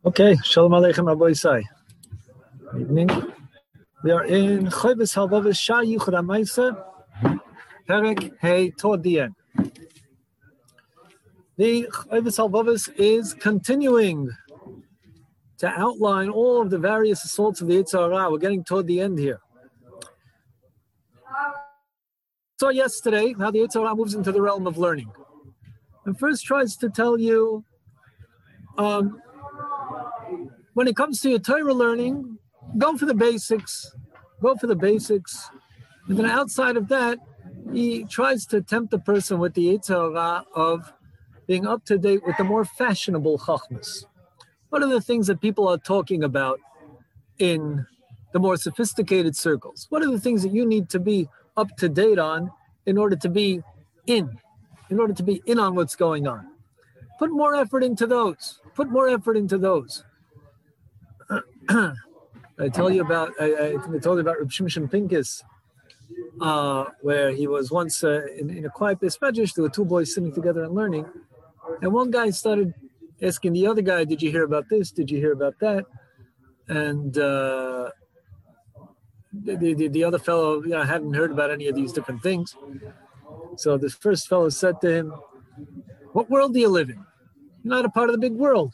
Okay, Shalom Aleichem Rabbi Isai. Good evening. We are in Chayvis Halvavis Shah Yuchad HaMaisa, Perek Hey, toward the end. The Chayvis Halvavis is continuing to outline all of the various assaults of the Yetzer Hara. We're getting toward the end here. So yesterday, how the Yetzer Hara moves into the realm of learning. And first tries to tell you, when it comes to your Torah learning, go for the basics. Go for the basics. And then outside of that, he tries to tempt the person with the Yetzer Hara of being up to date with the more fashionable chachmas. What are the things that people are talking about in the more sophisticated circles? What are the things that you need to be up to date on in order to be in on what's going on? Put more effort into those. Put more effort into those. I told you about Reb Shimshon Pincus, where he was once in a quiet place medrash. There were two boys sitting together and learning, and one guy started asking the other guy, "Did you hear about this? Did you hear about that?" And the other fellow, hadn't heard about any of these different things. So this first fellow said to him, "What world do you live in? You're not a part of the big world."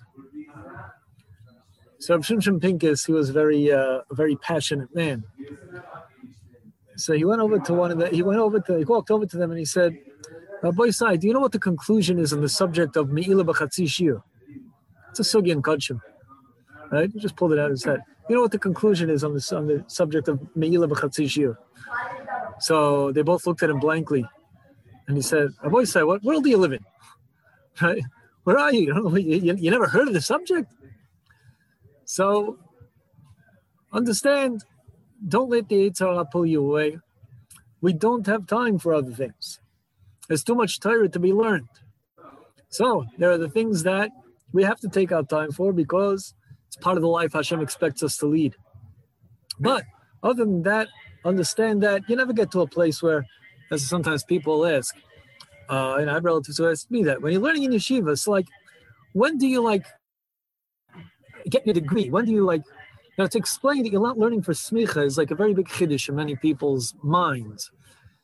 So Shimshon Pincus, he was a very passionate man. So he walked over to them and he said, "Rabbi Isai, do you know what the conclusion is on the subject of Me'ilah B'Chatzi Shir?" It's a sugi in Kodshim, right? He just pulled it out of his head. You know what the conclusion is on the subject of Me'ilah B'Chatzi Shir? So they both looked at him blankly, and he said, "Rabbi Isai, what world do you live in? Right? Where are you? You never heard of the subject?" So, understand, don't let the Yetzer Hara pull you away. We don't have time for other things. There's too much Torah to be learned. So, there are the things that we have to take our time for because it's part of the life Hashem expects us to lead. But, other than that, understand that you never get to a place where, as sometimes people ask, and I have relatives who ask me that, when you're learning in yeshiva, it's like, when do you get your degree? When do you to explain that you're not learning for smicha is like a very big chiddush in many people's minds.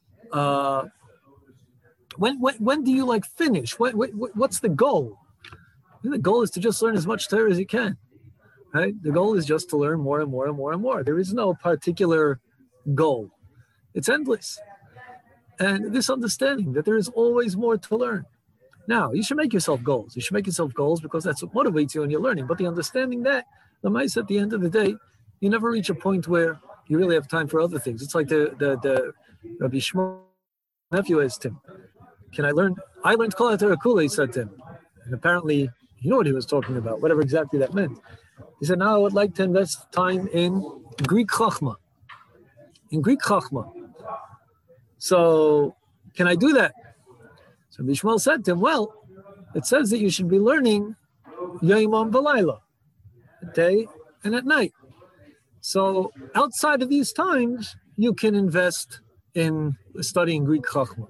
When do you finish? What's the goal? The goal is to just learn as much Torah as you can, right? The goal is just to learn more and more and more and more. There is no particular goal. It's endless. And this understanding that there is always more to learn. Now, you should make yourself goals. You should make yourself goals because that's what motivates you in your learning. But the understanding that, the mice at the end of the day, you never reach a point where you really have time for other things. It's like the Rabbi Shmuel nephew asked him, "Can I learn? I learned Kol HaTorah Kula," he said to him. And apparently, you know what he was talking about, whatever exactly that meant. He said, "Now I would like to invest time in Greek Chachma." In Greek Chachma. So, can I do that? So Bishmael said to him, "Well, it says that you should be learning Yomam V'Layla, at day and at night. So outside of these times, you can invest in studying Greek Chachma."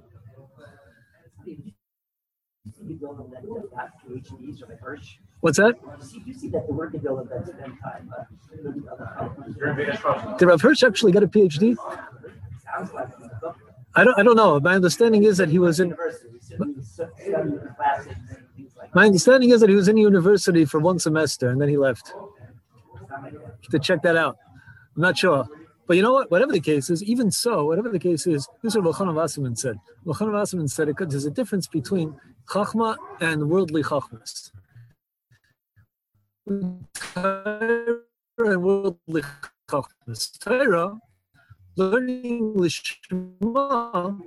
What's that? You see that the work of that spend time. Did Rav Hirsch actually get a PhD? I don't know. My understanding is that he was in. My understanding is that he was in university for one semester and then he left. To check that out, I'm not sure. But you know what? Whatever the case is, even so, whatever the case is, this is what Elchanan Wasserman said. Elchanan Wasserman said there's a difference between chachma and worldly chachmas. Torah and worldly chachmas. Torah, learning Lishma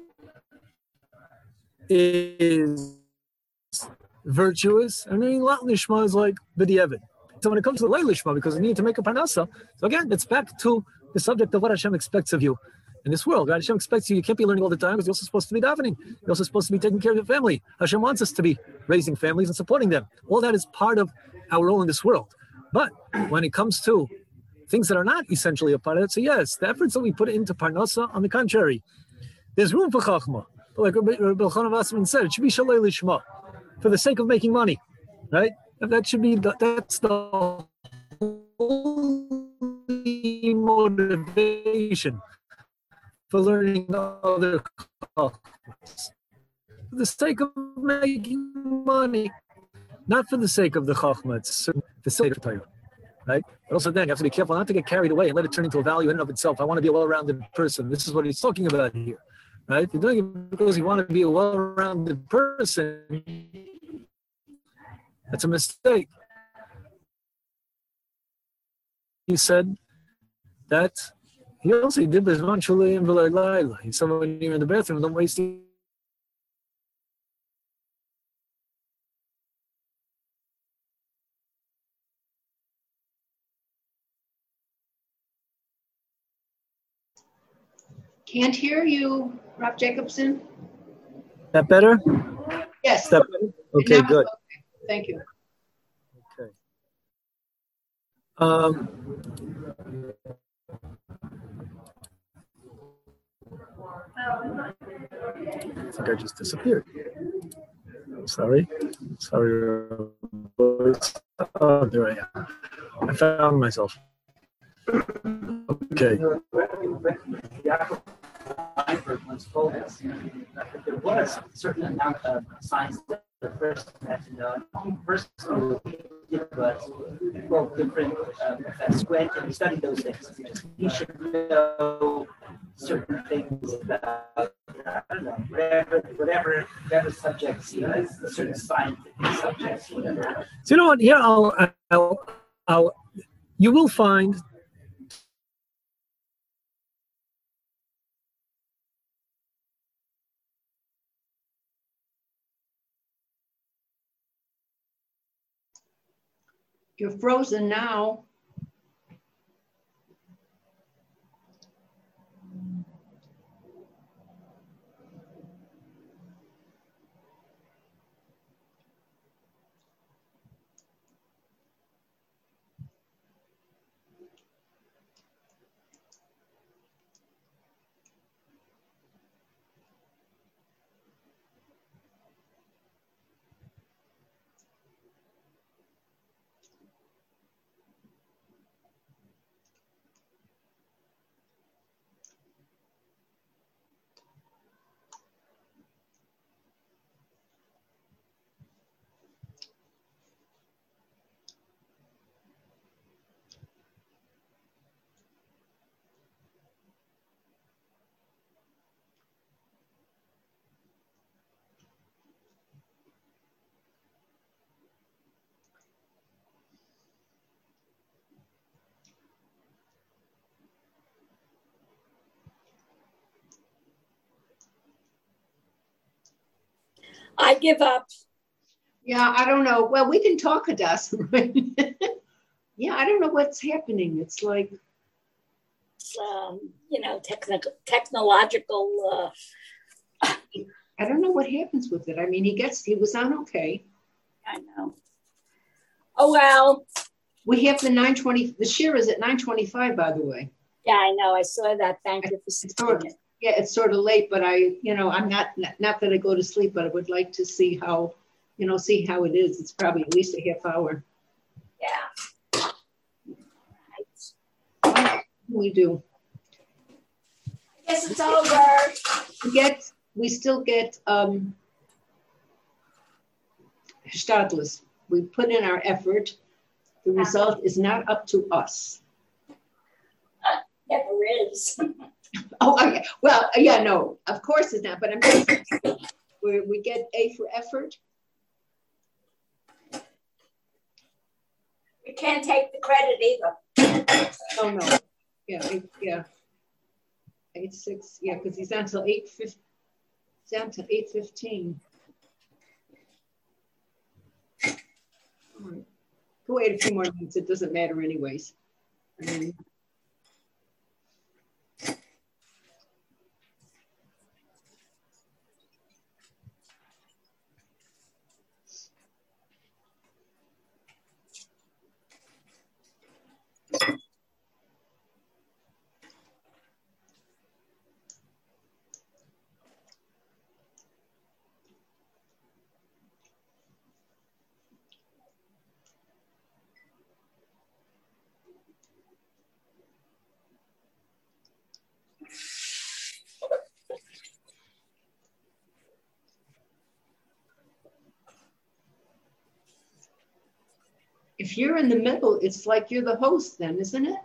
is virtuous, and learning Lishma is like B'diavad. So when it comes to the Lishma, because you need to make a parnasa, so again, it's back to the subject of what Hashem expects of you in this world. Right? Hashem expects you can't be learning all the time because you're also supposed to be davening. You're also supposed to be taking care of your family. Hashem wants us to be raising families and supporting them. All that is part of our role in this world. But when it comes to things that are not essentially a part of it, so yes, the efforts that we put into parnasa, on the contrary, there's room for chachma. But like Rabbi Elchanan Wasserman said, it should be shalei lishma, for the sake of making money, right? And that should be that's the only motivation for learning other chachmas. For the sake of making money, not for the sake of the chachma. It's for the sake of Torah, right? But also then you have to be careful not to get carried away and let it turn into a value in and of itself. I want to be a well-rounded person. This is what he's talking about here, right? If you're doing it because you want to be a well-rounded person, that's a mistake. He said that he also did this one shulayim v'layla. He said when you're in the bathroom, don't waste it. Can't hear you, Rob Jacobson. That better? Yes. That better? Okay, good. Okay. Thank you. Okay. I think I just disappeared. Sorry. Oh, there I am. I found myself. Okay. Once told us that there was a certain amount of science that the person had to know. Personally, but 12 different effects went and studied those things. He should know certain things about, I don't know, whatever subjects, certain scientific subjects, whatever. So you know what? Here, I'll you will find. You're frozen now. I give up. Yeah, I don't know. Well, we can talk, Hadass, right? Yeah, I don't know what's happening. It's like, Technological. I don't know what happens with it. I mean, he was on okay. I know. Oh, well. We have the 9:20, the share is at 9:25, by the way. Yeah, I know. I saw that. Thank you for saying it. Yeah, it's sort of late, but I'm not that I go to sleep, but I would like to see how it is. It's probably at least a half hour. Yeah. Right. We do. I guess it's over. We still get Stadlis. We put in our effort. The result is not up to us. Never is. Oh, okay. Well, yeah, no, of course it's not, but I'm just we get A for effort. We can't take the credit either. Oh no. Yeah. 8-6, yeah, because he's on till 8:50. Down to 8:15. All right. Go wait a few more minutes. It doesn't matter anyways. If you're in the middle, it's like you're the host then, isn't it?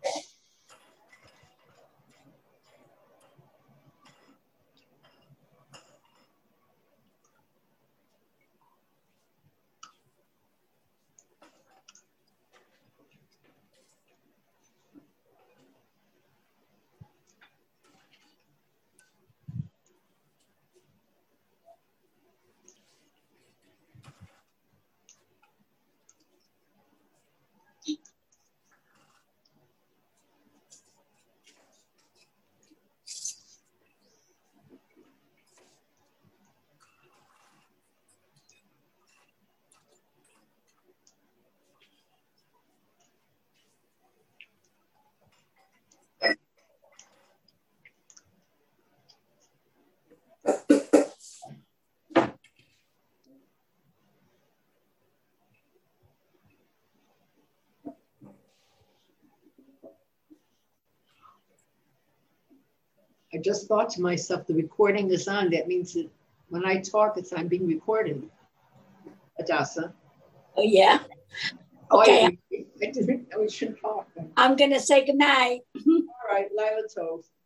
I just thought to myself, the recording is on. That means that when I talk, I'm being recorded. Adasa. Oh, yeah. Okay. I didn't know we should talk. I'm going to say goodnight. All right, Lila Tov.